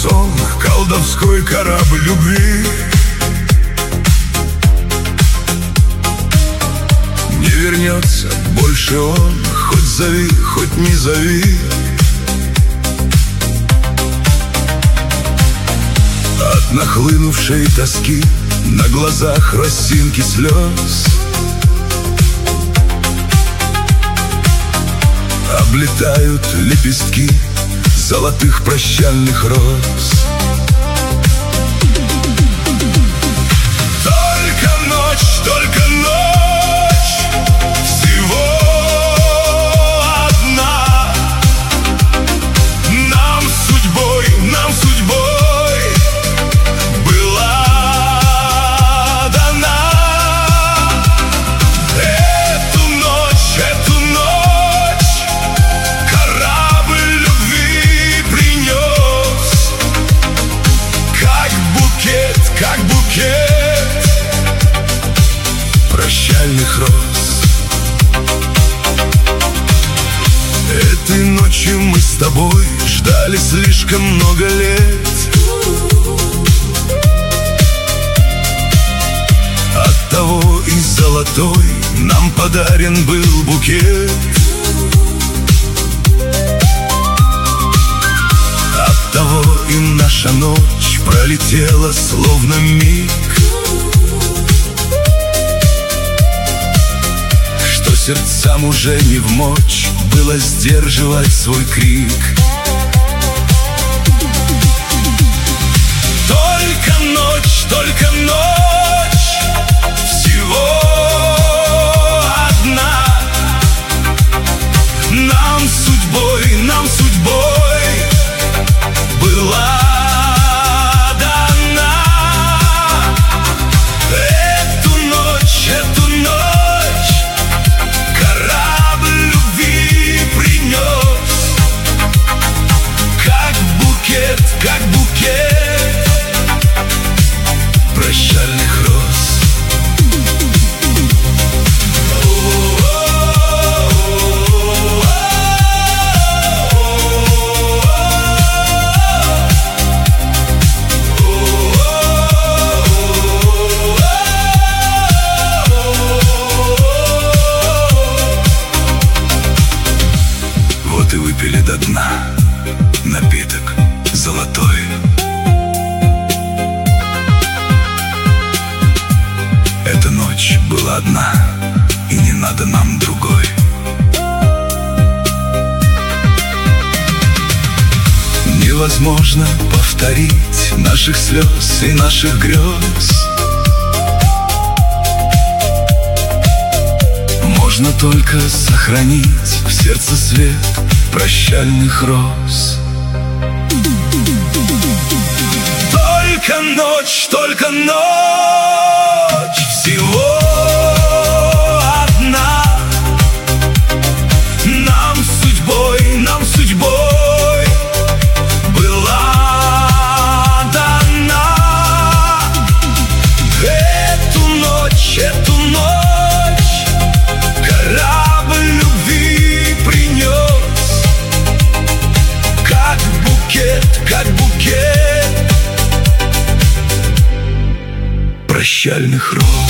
сон, колдовской корабль любви. Не вернется больше он, хоть зови, хоть не зови. От нахлынувшей тоски на глазах росинки слез облетают лепестки золотых прощальных роз. Только ночь, только ночь, всего одна. Нам судьбой была дана. Эту ночь корабль любви принес, как букет прощальных роз. Этой ночью мы с тобой ждали слишком много лет. Оттого и золотой нам подарен был букет. Оттого и наша ночь пролетела словно миг, что сердцам уже не вмочь было сдерживать свой крик. Только ночь, всего одна. Нам судьбой была дана. Эту ночь корабль любви принес, как букет прощальных роз. Вот и выпили до дна напиток золотой. Эта ночь была одна, и не надо нам другой. Невозможно повторить наших слез и наших грез. Можно только сохранить в сердце свет прощальных роз. Только ночь, всего одна. Нам судьбой была дана. Эту ночь корабль любви принес, как букет прощальных роз.